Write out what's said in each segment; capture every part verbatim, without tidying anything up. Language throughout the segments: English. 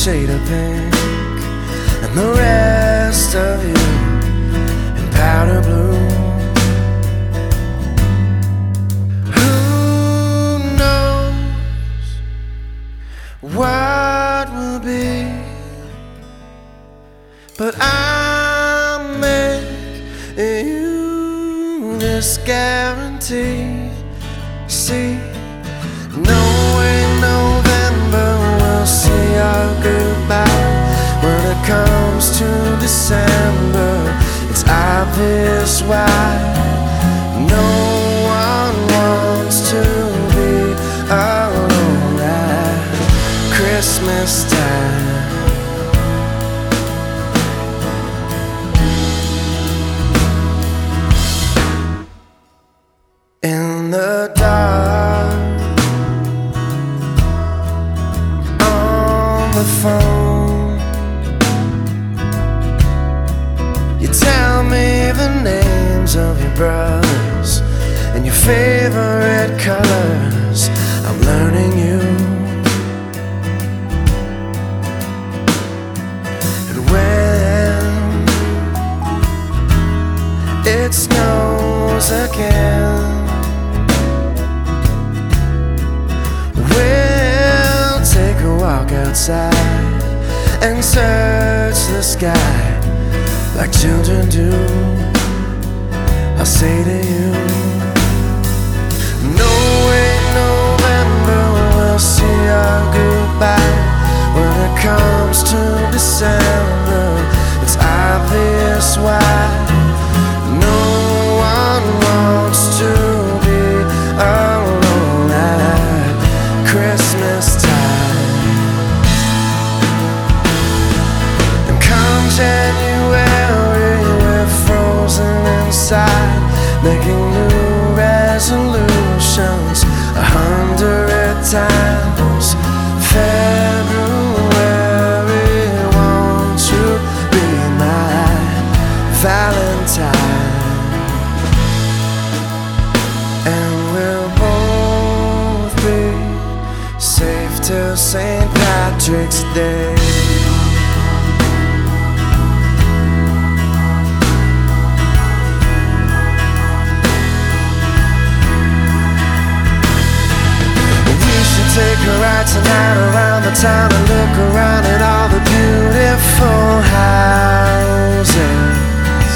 shade of pink, and the rest of you in powder blue. Who knows what will be, but I'll make you this guarantee. See, knowing November will see our goodbye. When it comes to December, it's obvious why no one wants to be alone at Christmas time. In the dark, on the phone, you tell me the names of your brothers and your favorite colors. I'm learning you. And when it snows again, walk outside and search the sky like children do. I'll say to you, knowing November will see our goodbye. When it comes to December, it's obvious why no one wants to be alone at Christmas time. January, we're frozen inside, making new resolutions a hundred times. February, won't you be my Valentine? And we'll both be safe till Saint Patrick's Day. Take a ride tonight around the town and look around at all the beautiful houses.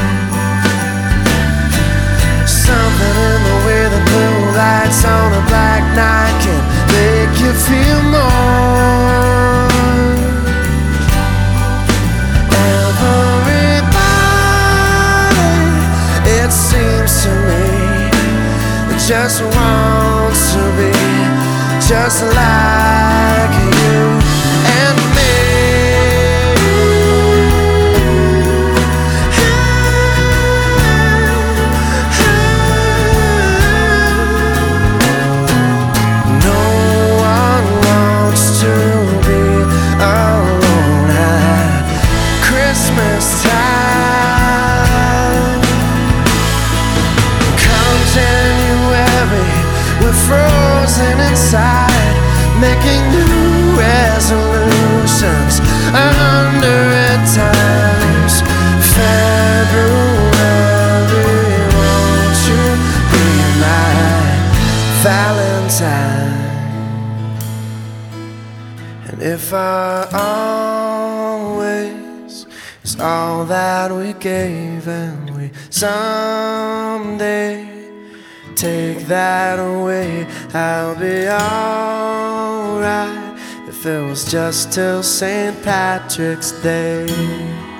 Something in the way the blue lights on a black night can make you feel more. Everybody, it seems to me, just wants to be just like you and me. No one wants to be alone at Christmas time. Come January, we're frozen inside, making new resolutions a hundred times. February, won't you be my Valentine? And if our always is all that we gave, and we someday take that away, I'll be alright if it was just till Saint Patrick's Day.